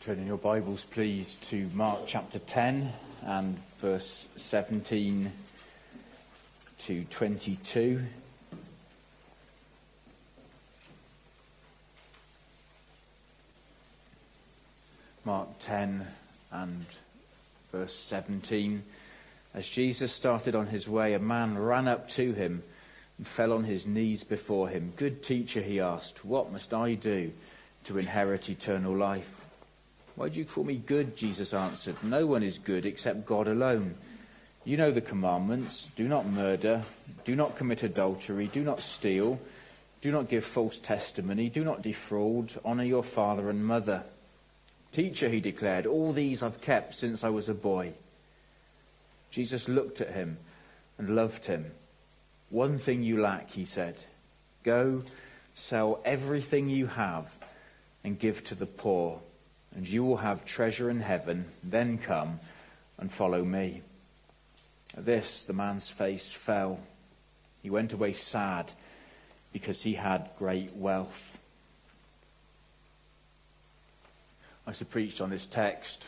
Turn in your Bibles, please, to Mark chapter 10 and verse 17 to 22. Mark 10 and verse 17. As Jesus started on his way, a man ran up to him and fell on his knees before him. "Good teacher," he asked, "what must I do to inherit eternal life?" "Why do you call me good?" Jesus answered. "No one is good except God alone. You know the commandments. Do not murder. Do not commit adultery. Do not steal. Do not give false testimony. Do not defraud. Honor your father and mother." "Teacher," he declared, "all these I've kept since I was a boy." Jesus looked at him and loved him. "One thing you lack," he said. "Go, sell everything you have and give to the poor, and you will have treasure in heaven. Then come and follow me." At this, the man's face fell. He went away sad because he had great wealth. I must have preached on this text,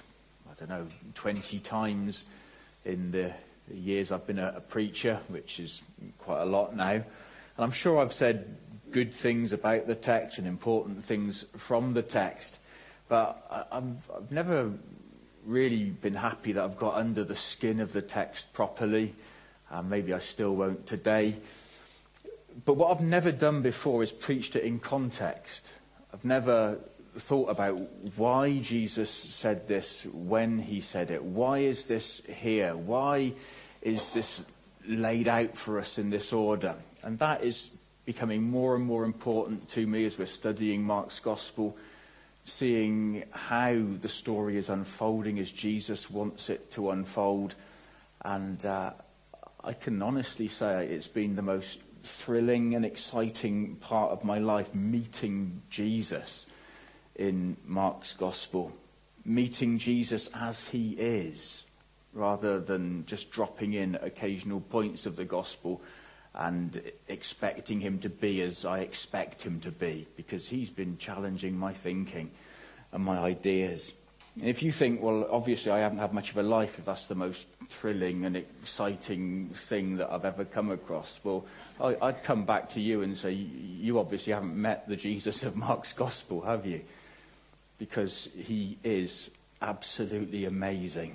20 times in the years I've been a preacher, which is quite a lot now. And I'm sure I've said good things about the text and important things from the text. But I've never really been happy that I've got under the skin of the text properly. Maybe I still won't today. But what I've never done before is preached it in context. I've never thought about why Jesus said this when he said it. Why is this here? Why is this laid out for us in this order? And that is becoming more and more important to me as we're studying Mark's Gospel, seeing how the story is unfolding as Jesus wants it to unfold. And I can honestly say it's been the most thrilling and exciting part of my life, meeting Jesus in Mark's Gospel. Meeting Jesus as he is, rather than just dropping in occasional points of the Gospel and expecting him to be as I expect him to be, because he's been challenging my thinking and my ideas. And if you think, well, obviously I haven't had much of a life if that's the most thrilling and exciting thing that I've ever come across, well, I'd come back to you and say, you obviously haven't met the Jesus of Mark's Gospel, have you? Because he is absolutely amazing.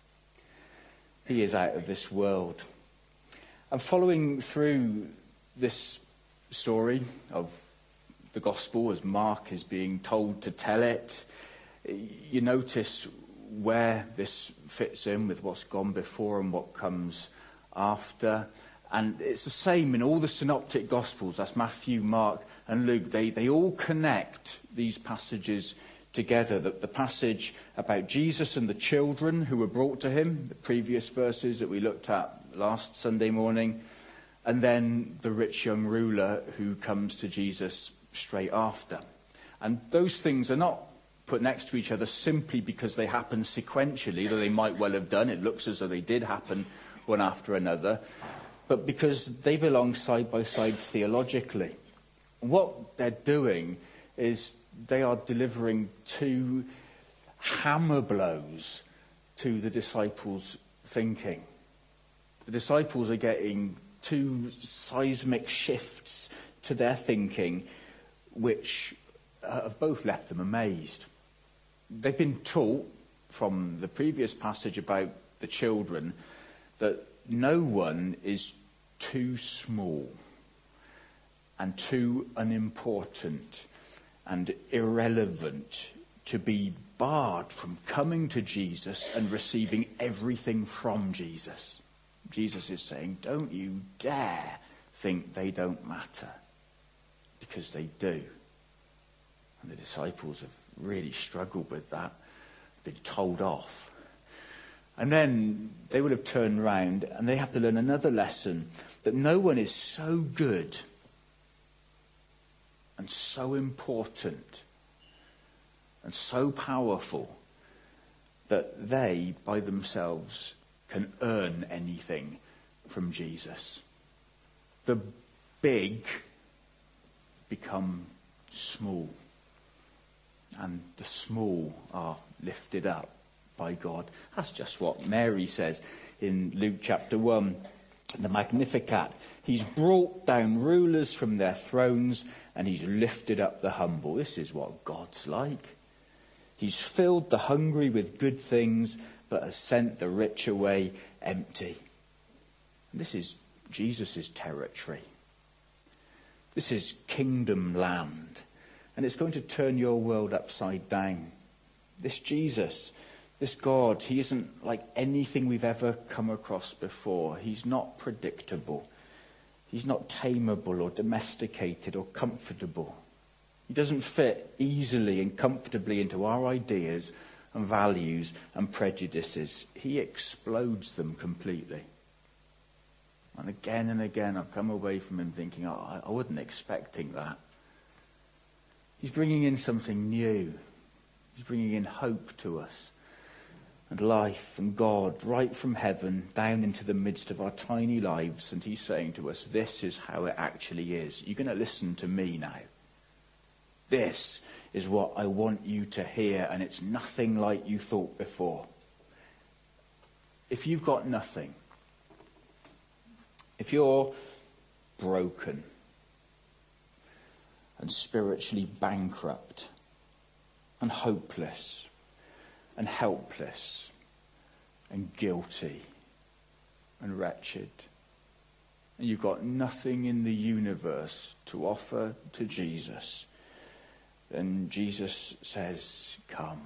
He is out of this world. And following through this story of the Gospel as Mark is being told to tell it, you notice where this fits in with what's gone before and what comes after. And it's the same in all the synoptic Gospels. That's Matthew, Mark and Luke. They all connect these passages together. The passage about Jesus and the children who were brought to him, the previous verses that we looked at last Sunday morning, and then the rich young ruler who comes to Jesus straight after. And those things are not put next to each other simply because they happen sequentially, though they might well have done. It looks as though they did happen one after another, but because they belong side by side theologically. What they're doing is they are delivering two hammer blows to the disciples' thinking. The disciples are getting two seismic shifts to their thinking, which have both left them amazed. They've been taught from the previous passage about the children that no one is too small and too unimportant and irrelevant to be barred from coming to Jesus and receiving everything from Jesus. Jesus is saying, don't you dare think they don't matter, because they do. And the disciples have really struggled with that, been told off. And then they would have turned around and they have to learn another lesson, that no one is so good and so important and so powerful that they, by themselves, can earn anything from Jesus. The big become small. and the small are lifted up by God. That's just what Mary says in Luke chapter 1, the Magnificat. He's brought down rulers from their thrones and he's lifted up the humble. This is what God's like. He's filled the hungry with good things, but has sent the rich away empty. And this is Jesus' territory. This is kingdom land. And it's going to turn your world upside down. This Jesus, this God, he isn't like anything we've ever come across before. He's not predictable. He's not tameable or domesticated or comfortable. He doesn't fit easily and comfortably into our ideas and values and prejudices. He explodes them completely. And again, I've come away from him thinking, I wasn't expecting that. He's bringing in something new. He's bringing in hope to us and life and God right from heaven down into the midst of our tiny lives. And he's saying to us, this is how it actually is. You're going to listen to me now. This is what I want you to hear, and it's nothing like you thought before. If you've got nothing, if you're broken and spiritually bankrupt and hopeless and helpless and guilty and wretched, and you've got nothing in the universe to offer to Jesus, then Jesus says, come.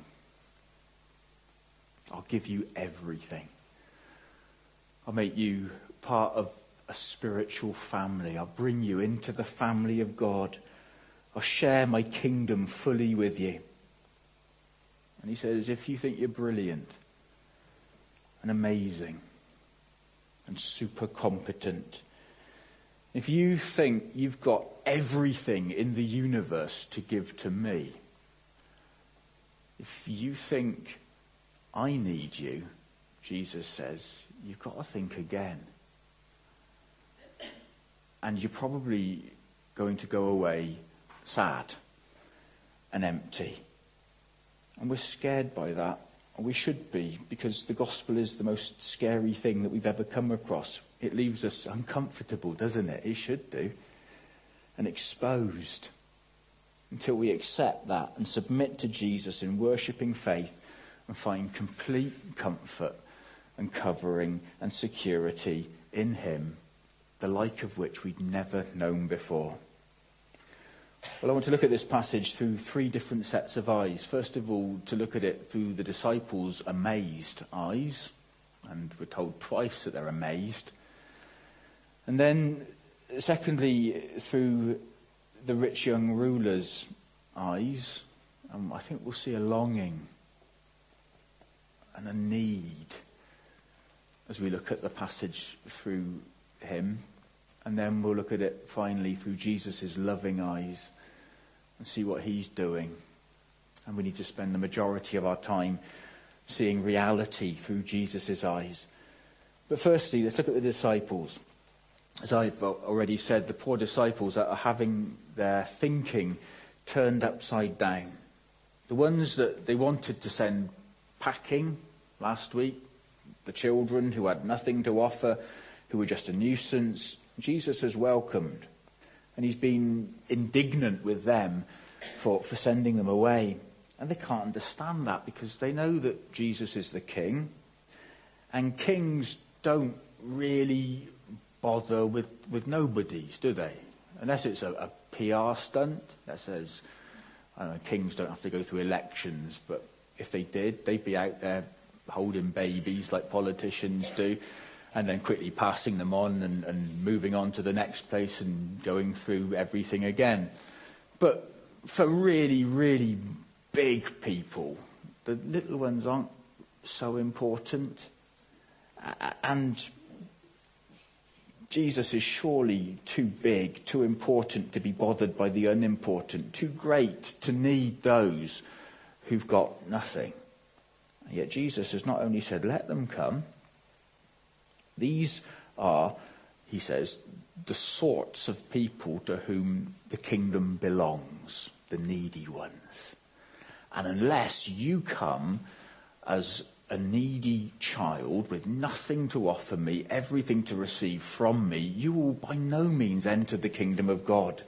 I'll give you everything. I'll make you part of a spiritual family. I'll bring you into the family of God. I'll share my kingdom fully with you. And he says, if you think you're brilliant and amazing and super competent, if you think you've got everything in the universe to give to me, if you think I need you, Jesus says, you've got to think again. And you're probably going to go away sad and empty. And we're scared by that. And we should be, because the gospel is the most scary thing that we've ever come across. It leaves us uncomfortable, doesn't it? It should do. And exposed. Until we accept that and submit to Jesus in worshipping faith and find complete comfort and covering and security in him, the like of which we'd never known before. Well, I want to look at this passage through three different sets of eyes. First of all, to look at it through the disciples' amazed eyes. And we're told twice that they're amazed. And then, secondly, through the rich young ruler's eyes. I think we'll see a longing and a need as we look at the passage through him. And then we'll look at it finally through Jesus' loving eyes and see what he's doing. And we need to spend the majority of our time seeing reality through Jesus' eyes. But firstly, let's look at the disciples. As I've already said, the poor disciples are having their thinking turned upside down. The ones that they wanted to send packing last week, the children who had nothing to offer, who were just a nuisance, Jesus has welcomed. And he's been indignant with them for sending them away. And they can't understand that because they know that Jesus is the king. And kings don't really bother with nobodies, do they? Unless it's a PR stunt that says, I don't know, kings don't have to go through elections, but if they did, they'd be out there holding babies like politicians do, and then quickly passing them on and moving on to the next place and going through everything again. But for really, really big people, the little ones aren't so important. And Jesus is surely too big, too important to be bothered by the unimportant, too great to need those who've got nothing. And yet Jesus has not only said, let them come. These are, he says, the sorts of people to whom the kingdom belongs, the needy ones. And unless you come as a needy child with nothing to offer me, everything to receive from me, you will by no means enter the kingdom of God.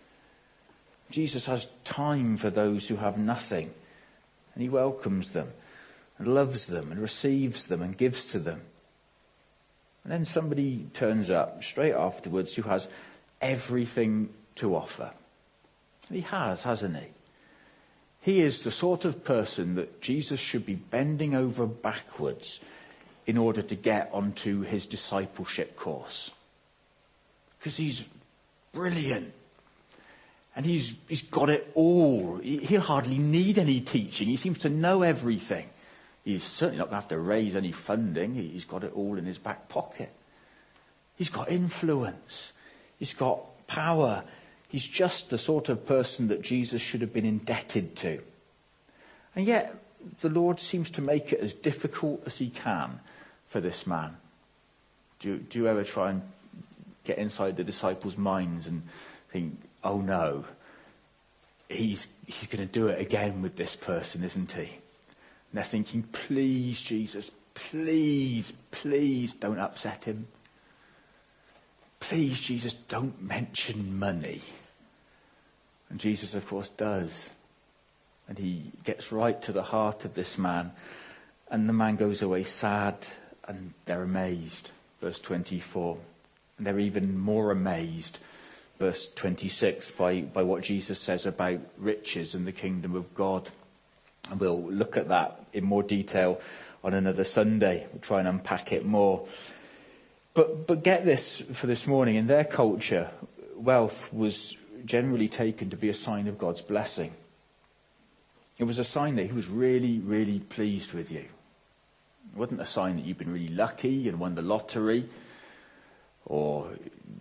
Jesus has time for those who have nothing, and he welcomes them and loves them and receives them and gives to them. And then somebody turns up straight afterwards who has everything to offer. And he has, hasn't he? He is the sort of person that Jesus should be bending over backwards in order to get onto his discipleship course. Because he's brilliant. And he's got it all. He'll hardly need any teaching. He seems to know everything. He's certainly not going to have to raise any funding. He's got it all in his back pocket. He's got influence. He's got power. He's just the sort of person that Jesus should have been indebted to. And yet, the Lord seems to make it as difficult as he can for this man. Do you ever try and get inside the disciples' minds and think, oh no, he's going to do it again with this person, isn't he? And they're thinking, please, Jesus, please don't upset him. Please, Jesus, don't mention money. And Jesus, of course, does. And he gets right to the heart of this man. And the man goes away sad, and they're amazed. Verse 24. And they're even more amazed, verse 26, by what Jesus says about riches and the kingdom of God. And we'll look at that in more detail on another Sunday. We'll try and unpack it more. But get this for this morning. In their culture, wealth was generally taken to be a sign of God's blessing. It was a sign that he was really, really pleased with you. It wasn't a sign that you've been really lucky and won the lottery, or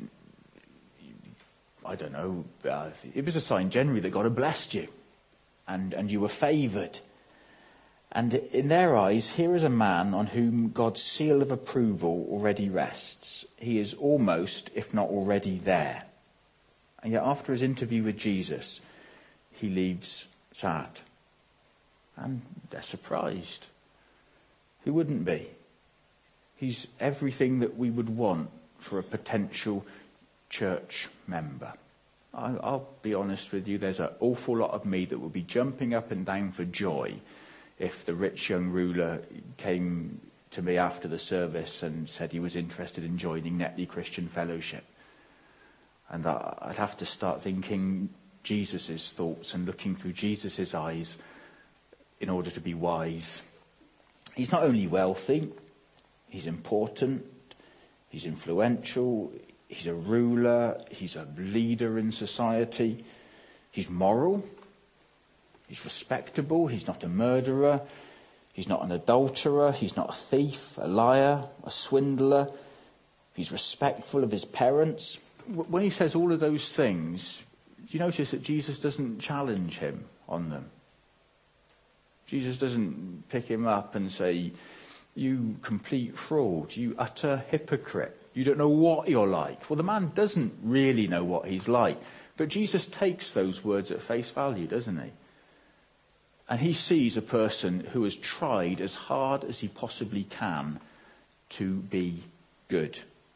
I don't know. It was a sign generally that God had blessed you and you were favoured. And in their eyes, here is a man on whom God's seal of approval already rests. He is almost, if not already, there. And yet after his interview with Jesus, he leaves sad. And they're surprised. Who wouldn't be? He's everything that we would want for a potential church member. I'll be honest with you, there's an awful lot of me that would be jumping up and down for joy if the rich young ruler came to me after the service and said he was interested in joining Netley Christian Fellowship. And I'd have to start thinking Jesus' thoughts and looking through Jesus' eyes in order to be wise. He's not only wealthy, he's important, he's influential, he's a ruler, he's a leader in society, he's moral, he's respectable, he's not a murderer, he's not an adulterer, he's not a thief, a liar, a swindler, he's respectful of his parents. When he says all of those things, do you notice that Jesus doesn't challenge him on them? Jesus doesn't pick him up and say, you complete fraud, you utter hypocrite, you don't know what you're like. Well, the man doesn't really know what he's like. But Jesus takes those words at face value, doesn't he? And he sees a person who has tried as hard as he possibly can to be good.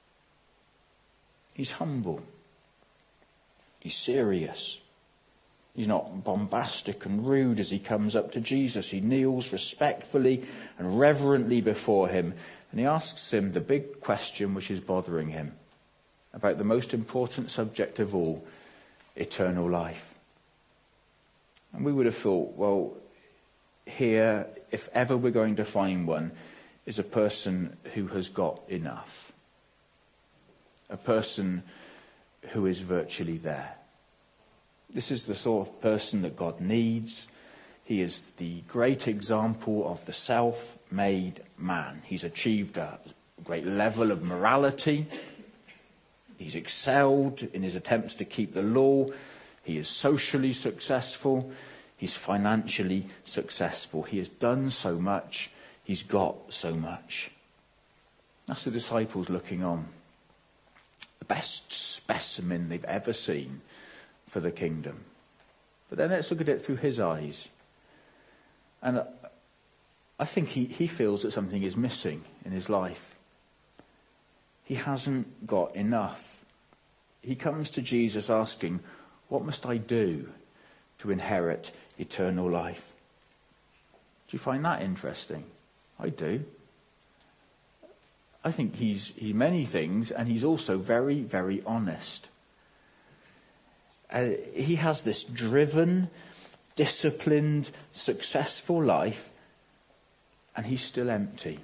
He's humble. He's serious. He's not bombastic and rude as he comes up to Jesus. He kneels respectfully and reverently before him. And he asks him the big question which is bothering him about the most important subject of all, eternal life. And we would have thought, well, here, if ever we're going to find one, is a person who has got enough. A person who is virtually there. This is the sort of person that God needs. He is the great example of the self-made man. He's achieved a great level of morality. He's excelled in his attempts to keep the law. He is socially successful. He's financially successful. He has done so much. He's got so much. That's the disciples looking on. The best specimen they've ever seen for the kingdom. But then let's look at it through his eyes. And I think he feels that something is missing in his life. He hasn't got enough. He comes to Jesus asking, what must I do to inherit eternal life? Do you find that interesting? I do. I think he's many things, and he's also very, very honest. He has this driven, disciplined, successful life, and he's still empty.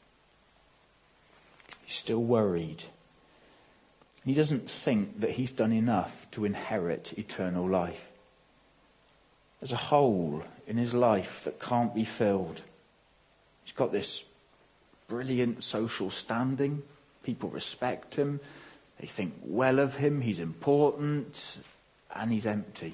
He's still worried. He doesn't think that he's done enough to inherit eternal life. There's a hole in his life that can't be filled. He's got this brilliant social standing. People respect him. They think well of him. He's important. And he's empty.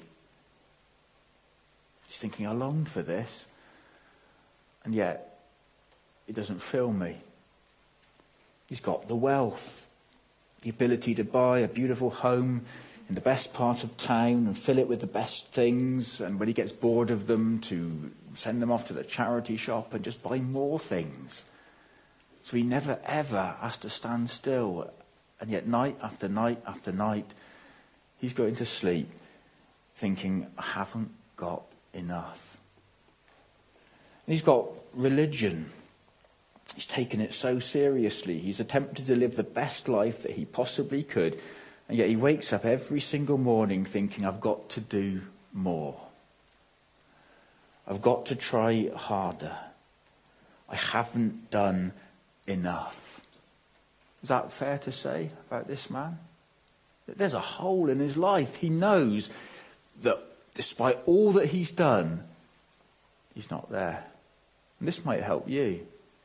He's thinking, I longed for this. And yet, it doesn't fill me. He's got the wealth. The ability to buy a beautiful home in the best part of town and fill it with the best things, and when he gets bored of them, to send them off to the charity shop and just buy more things. So he never ever has to stand still. And yet night after night after night, he's going to sleep thinking, I haven't got enough. And he's got religion. He's taken it so seriously. He's attempted to live the best life that he possibly could. And yet he wakes up every single morning thinking, I've got to do more. I've got to try harder. I haven't done enough. Is that fair to say about this man? There's a hole in his life. He knows that despite all that he's done, he's not there. And this might help you.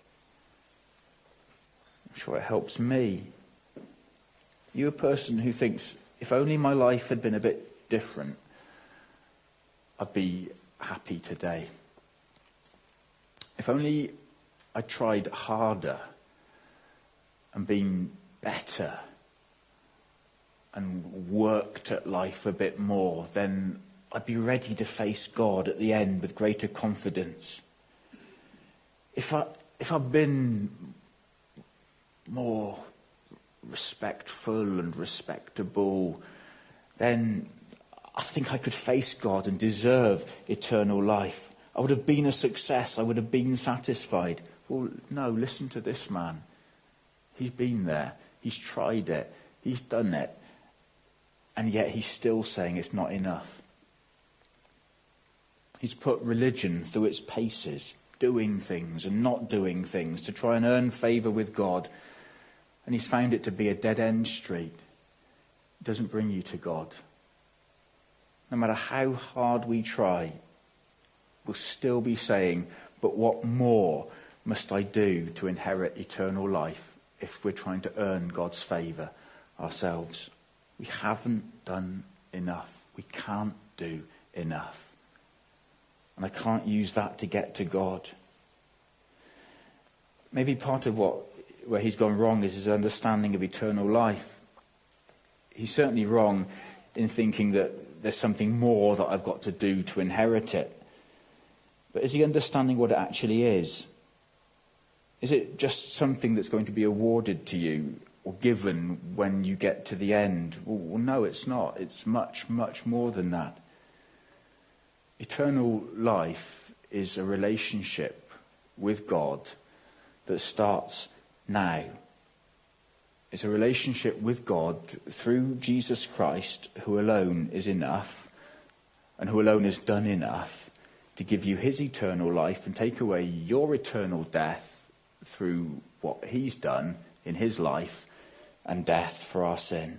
I'm sure it helps me. You're a person who thinks, if only my life had been a bit different, I'd be happy today. If only I tried harder and been better and worked at life a bit more, then I'd be ready to face God at the end with greater confidence. If I'd been more respectful and respectable, then I think I could face God and deserve eternal life. I would have been a success. I would have been satisfied. Well, no, listen to this man. He's been there. He's tried it. He's done it. And yet he's still saying it's not enough. He's put religion through its paces, doing things and not doing things to try and earn favour with God. And he's found it to be a dead-end street. It doesn't bring you to God. No matter how hard we try, we'll still be saying, but what more must I do to inherit eternal life if we're trying to earn God's favour ourselves? We haven't done enough. We can't do enough. And I can't use that to get to God. Maybe part of where he's gone wrong is his understanding of eternal life. He's certainly wrong in thinking that there's something more that I've got to do to inherit it. But is he understanding what it actually is? Is it just something that's going to be awarded to you or given when you get to the end? Well, no, it's not. It's much, much more than that. Eternal life is a relationship with God that starts now. It's a relationship with God through Jesus Christ, who alone is enough and who alone has done enough to give you his eternal life and take away your eternal death through what he's done in his life and death for our sin.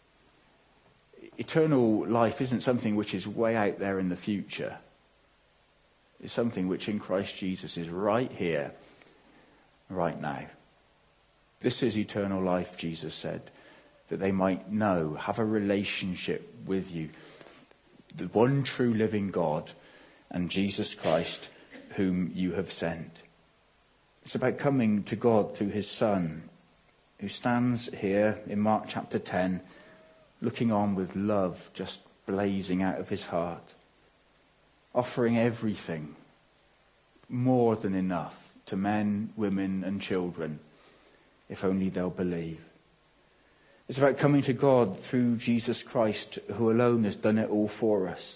Eternal life isn't something which is way out there in the future. It's something which in Christ Jesus is right here, right now. This is eternal life, Jesus said, that they might know, have a relationship with you, the one true living God and Jesus Christ whom you have sent. It's about coming to God through his Son, who stands here in Mark chapter 10, looking on with love just blazing out of his heart, offering everything, more than enough to men, women and children, if only they'll believe. It's about coming to God through Jesus Christ, who alone has done it all for us.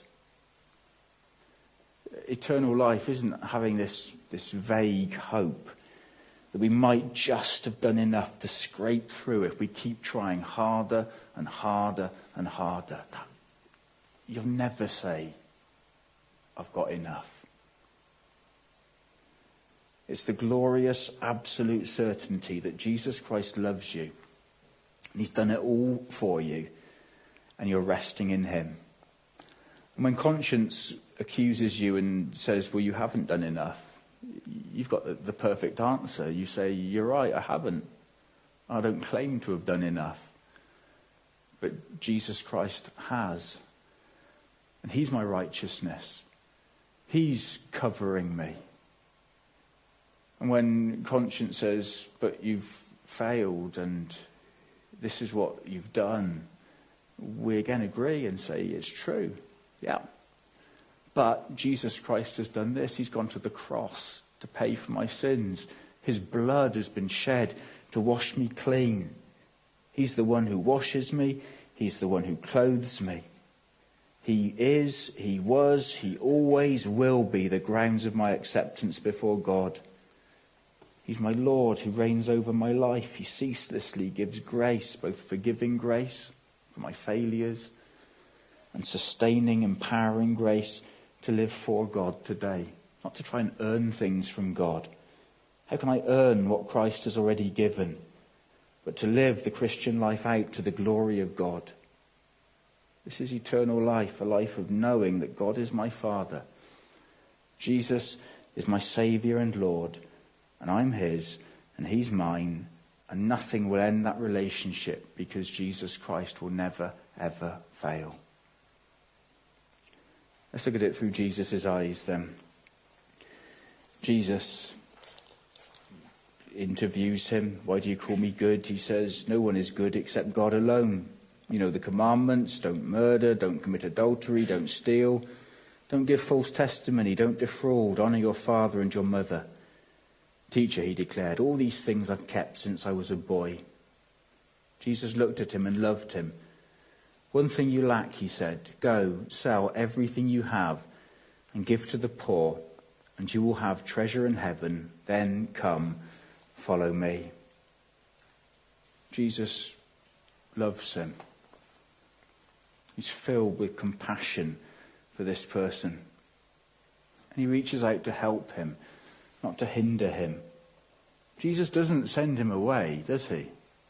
Eternal life isn't having this vague hope that we might just have done enough to scrape through if we keep trying harder and harder and harder. You'll never say, I've got enough. It's the glorious, absolute certainty that Jesus Christ loves you. And He's done it all for you. And you're resting in Him. And when conscience accuses you and says, well, you haven't done enough, you've got the perfect answer. You say, you're right, I haven't. I don't claim to have done enough. But Jesus Christ has. And He's my righteousness. He's covering me. And when conscience says, but you've failed and this is what you've done, we again agree and say, it's true. Yeah. But Jesus Christ has done this. He's gone to the cross to pay for my sins. His blood has been shed to wash me clean. He's the one who washes me. He's the one who clothes me. He is, He was, He always will be the grounds of my acceptance before God. He's my Lord who reigns over my life. He ceaselessly gives grace, both forgiving grace for my failures and sustaining, empowering grace to live for God today. Not to try and earn things from God. How can I earn what Christ has already given? But to live the Christian life out to the glory of God. This is eternal life, a life of knowing that God is my Father. Jesus is my Saviour and Lord, and I'm His, and He's mine, and nothing will end that relationship because Jesus Christ will never, ever fail. Let's look at it through Jesus' eyes then. Jesus interviews him. Why do you call me good? He says, no one is good except God alone. You know the commandments: don't murder, don't commit adultery, don't steal, don't give false testimony, don't defraud, honour your father and your mother. Teacher, he declared, all these things I've kept since I was a boy. Jesus looked at him and loved him. One thing you lack, he said. Go, sell everything you have and give to the poor, and you will have treasure in heaven. Then come, follow me. Jesus loves him. He's filled with compassion for this person. And he reaches out to help him, not to hinder him. Jesus doesn't send him away, does he?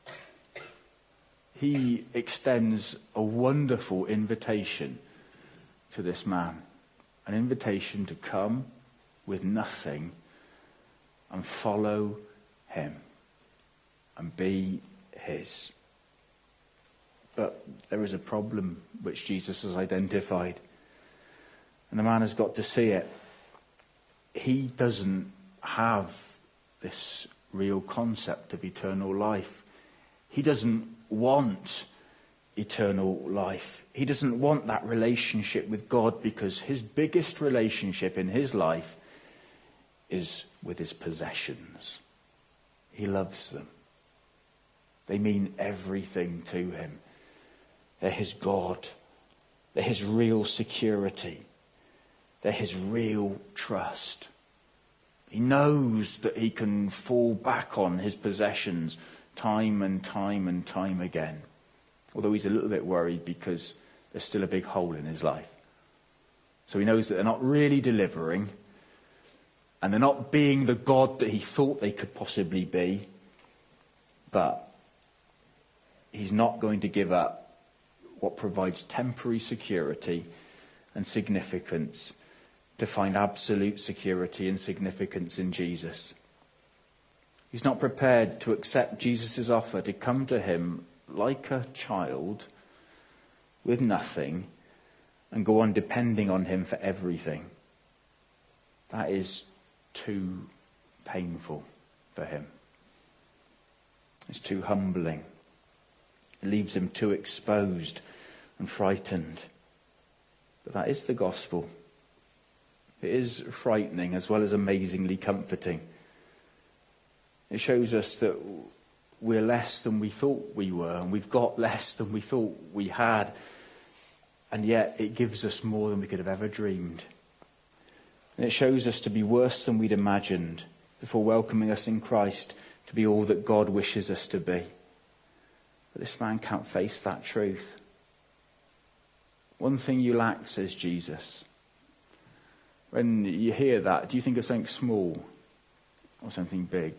He extends a wonderful invitation to this man. An invitation to come with nothing and follow him and be his. But there is a problem which Jesus has identified. And the man has got to see it. He doesn't have this real concept of eternal life. He doesn't want eternal life. He doesn't want that relationship with God because his biggest relationship in his life is with his possessions. He loves them. They mean everything to him. They're his God. They're his real security. They're his real trust. He knows that he can fall back on his possessions time and time and time again. Although he's a little bit worried because there's still a big hole in his life. So he knows that they're not really delivering, and they're not being the God that he thought they could possibly be. But he's not going to give up what provides temporary security and significance to find absolute security and significance in Jesus. He's not prepared to accept Jesus' offer to come to him like a child with nothing and go on depending on him for everything. That is too painful for him. It's too humbling. It leaves him too exposed and frightened. But that is the gospel. It is frightening as well as amazingly comforting. It shows us that we're less than we thought we were, and we've got less than we thought we had, and yet it gives us more than we could have ever dreamed. And it shows us to be worse than we'd imagined before welcoming us in Christ to be all that God wishes us to be. But this man can't face that truth. One thing you lack, says Jesus. When you hear that, do you think of something small or something big?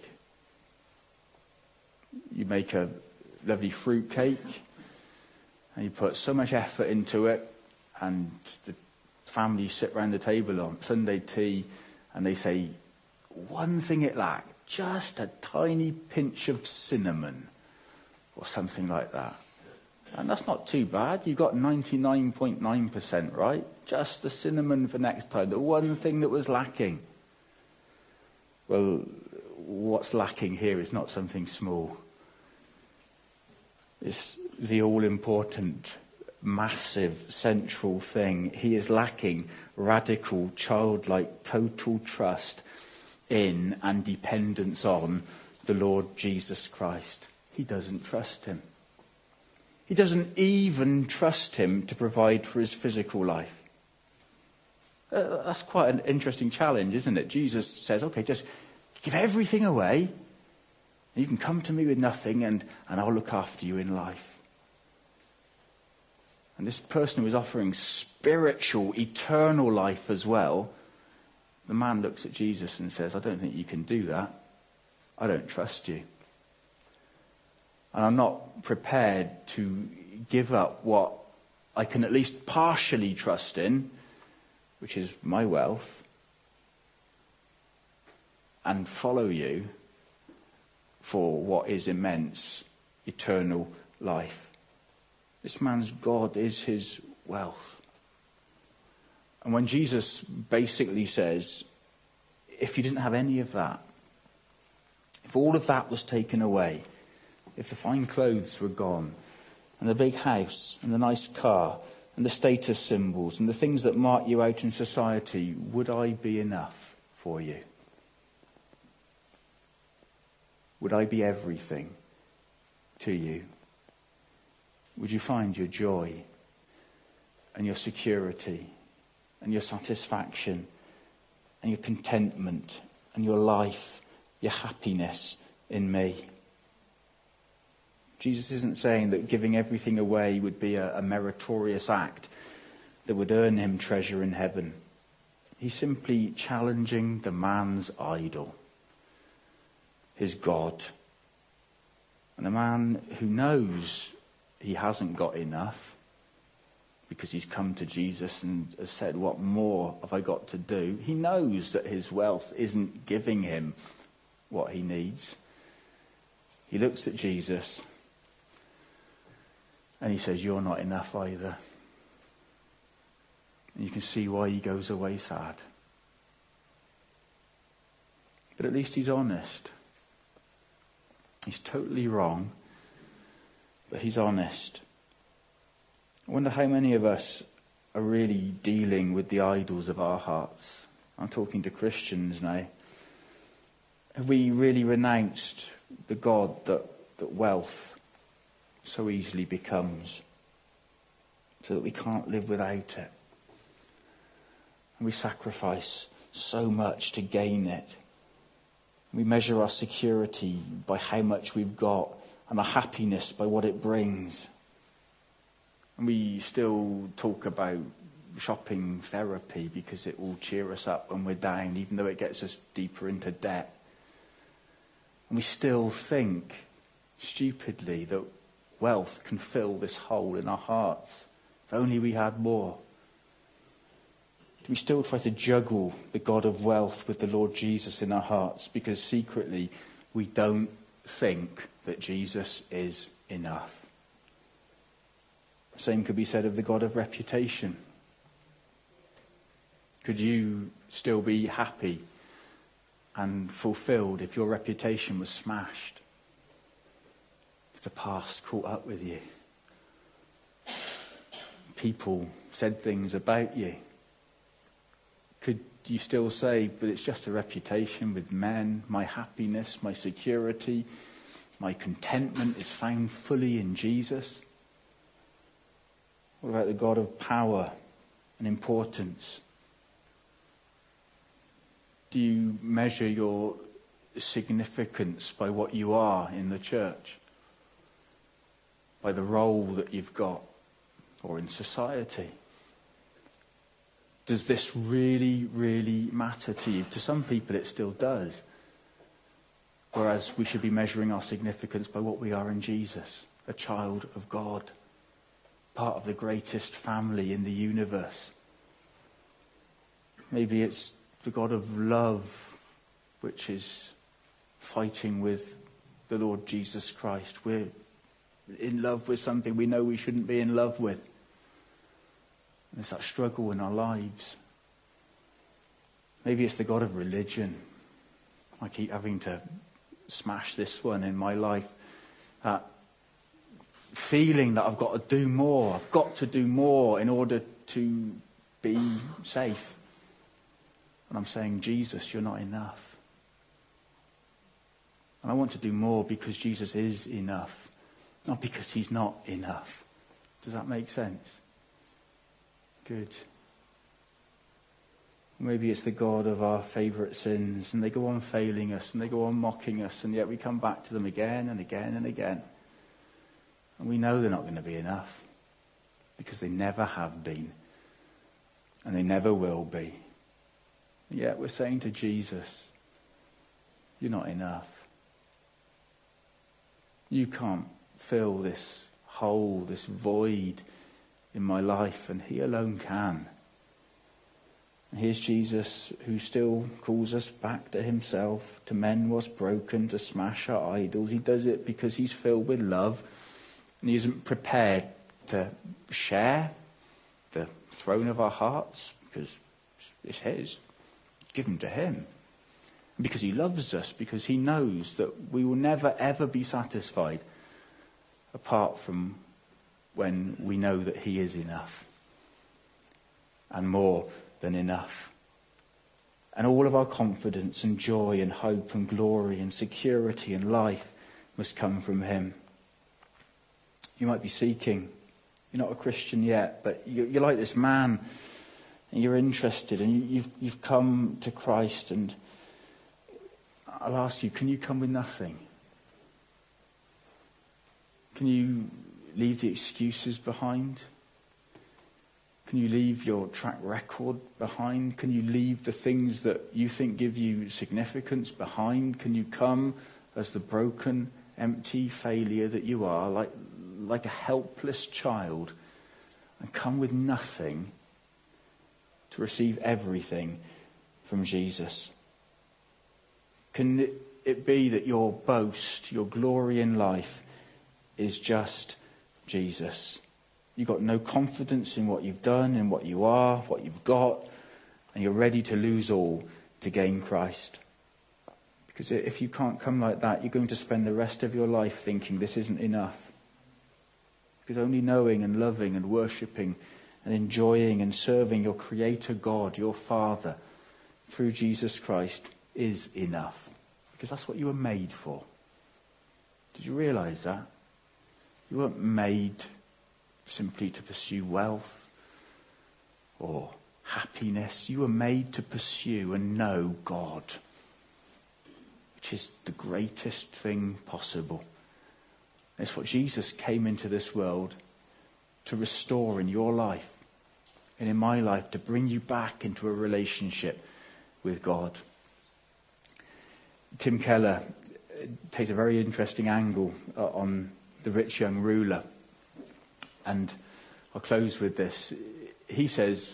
You make a lovely fruit cake and you put so much effort into it, and the family sit round the table on Sunday tea and they say, one thing it lacked, just a tiny pinch of cinnamon or something like that. And that's not too bad. You got 99.9% right. Just the cinnamon for next time. The one thing that was lacking. Well, what's lacking here is not something small. It's the all-important, massive, central thing. He is lacking radical, childlike, total trust in and dependence on the Lord Jesus Christ. He doesn't trust him. He doesn't even trust him to provide for his physical life. That's quite an interesting challenge, isn't it? Jesus says, okay, just give everything away. You can come to me with nothing and I'll look after you in life. And this person who is offering spiritual, eternal life as well, the man looks at Jesus and says, I don't think you can do that. I don't trust you. And I'm not prepared to give up what I can at least partially trust in, which is my wealth, and follow you for what is immense, eternal life. This man's God is his wealth. And when Jesus basically says, if you didn't have any of that, if all of that was taken away, if the fine clothes were gone, and the big house, and the nice car, and the status symbols, and the things that mark you out in society, would I be enough for you? Would I be everything to you? Would you find your joy and your security and your satisfaction and your contentment and your life, your happiness in me? Jesus isn't saying that giving everything away would be a meritorious act that would earn him treasure in heaven. He's simply challenging the man's idol, his God. And the man who knows he hasn't got enough because he's come to Jesus and has said, what more have I got to do? He knows that his wealth isn't giving him what he needs. He looks at Jesus and he says, you're not enough either. And you can see why he goes away sad. But at least he's honest. He's totally wrong, but he's honest. I wonder how many of us are really dealing with the idols of our hearts. I'm talking to Christians now. Have we really renounced the God that wealth so easily becomes, so that we can't live without it? And we sacrifice so much to gain it. We measure our security by how much we've got and our happiness by what it brings. And we still talk about shopping therapy because it will cheer us up when we're down, even though it gets us deeper into debt. And we still think, stupidly, that wealth can fill this hole in our hearts. If only we had more. Do we still try to juggle the God of wealth with the Lord Jesus in our hearts because secretly we don't think that Jesus is enough? The same could be said of the God of reputation. Could you still be happy and fulfilled if your reputation was smashed? If the past caught up with you? People said things about you. Could you still say, but it's just a reputation with men, my happiness, my security, my contentment is found fully in Jesus? What about the God of power and importance? Do you measure your significance by what you are in the church? By the role that you've got? Or in society? Does this really, really matter to you? To some people it still does. Whereas we should be measuring our significance by what we are in Jesus, a child of God, part of the greatest family in the universe. Maybe it's the God of love, which is fighting with the Lord Jesus Christ. We're in love with something we know we shouldn't be in love with. There's that struggle in our lives. Maybe it's the God of religion. I keep having to smash this one in my life. That feeling that I've got to do more. I've got to do more in order to be safe. And I'm saying, Jesus, you're not enough. And I want to do more because Jesus is enough. Not because he's not enough. Does that make sense? Good. Maybe it's the God of our favourite sins, and they go on failing us, and they go on mocking us, and yet we come back to them again and again and again. And we know they're not going to be enough, because they never have been, and they never will be. And yet we're saying to Jesus, you're not enough. You can't fill this hole, this void in my life, and he alone can. And here's Jesus, who still calls us back to himself, to mend what's broken, to smash our idols. He does it because he's filled with love, and he isn't prepared to share the throne of our hearts, because it's his. Give them to him. And because he loves us, because he knows that we will never ever be satisfied apart from when we know that he is enough, and more than enough. And all of our confidence and joy and hope and glory and security and life must come from him. You might be seeking, you're not a Christian yet, but you're like this man, and you're interested, and you've come to Christ, and I'll ask you, can you come with nothing? Can you leave the excuses behind? Can you leave your track record behind? Can you leave the things that you think give you significance behind? Can you come as the broken, empty failure that you are, like a helpless child, and come with nothing to receive everything from Jesus? Can it be that your boast, your glory in life, is just Jesus? You've got no confidence in what you've done, in what you are, what you've got, and you're ready to lose all to gain Christ. Because if you can't come like that, you're going to spend the rest of your life thinking this isn't enough. Because only knowing and loving and worshipping and enjoying and serving your Creator God, your Father, through Jesus Christ is enough. Because that's what you were made for. Did you realise that? You weren't made simply to pursue wealth or happiness. You were made to pursue and know God, which is the greatest thing possible. It's what Jesus came into this world to restore in your life and in my life, to bring you back into a relationship with God. Tim Keller takes a very interesting angle on the rich young ruler. And I'll close with this. He says,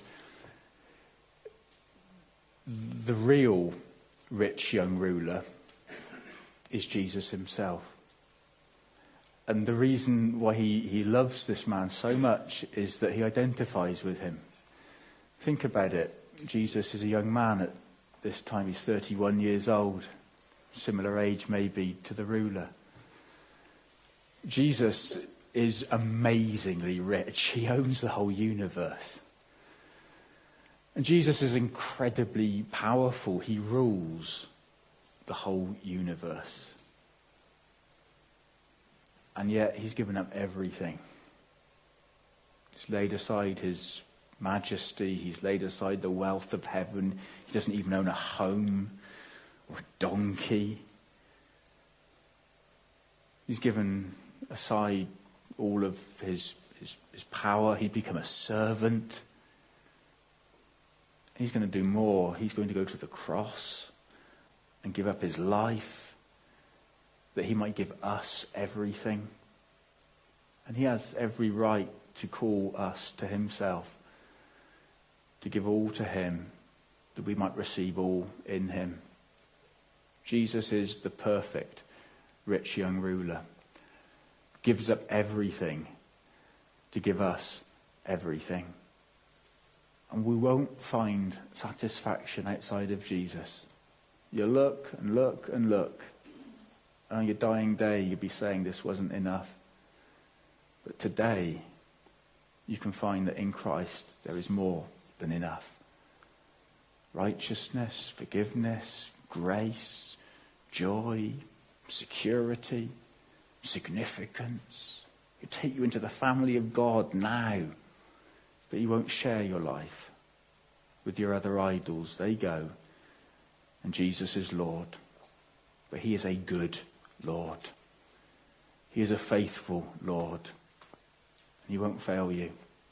the real rich young ruler is Jesus himself. And the reason why he loves this man so much is that he identifies with him. Think about it. Jesus is a young man at this time. He's 31 years old. Similar age maybe to the ruler. Jesus is amazingly rich. He owns the whole universe. And Jesus is incredibly powerful. He rules the whole universe. And yet he's given up everything. He's laid aside his majesty. He's laid aside the wealth of heaven. He doesn't even own a home or a donkey. He's given aside all of his power. He'd become a servant. He's going to do more. He's going to go to the cross and give up his life that he might give us everything. And he has every right to call us to himself, to give all to him, that we might receive all in him. Jesus is the perfect rich young ruler. Gives up everything to give us everything. And we won't find satisfaction outside of Jesus. You look and look and look. And on your dying day, you'll be saying this wasn't enough. But today, you can find that in Christ there is more than enough. Righteousness, forgiveness, grace, joy, security, significance. He'll take you into the family of God now. But you won't share your life with your other idols. They go. And Jesus is Lord. But he is a good Lord. He is a faithful Lord. And he won't fail you.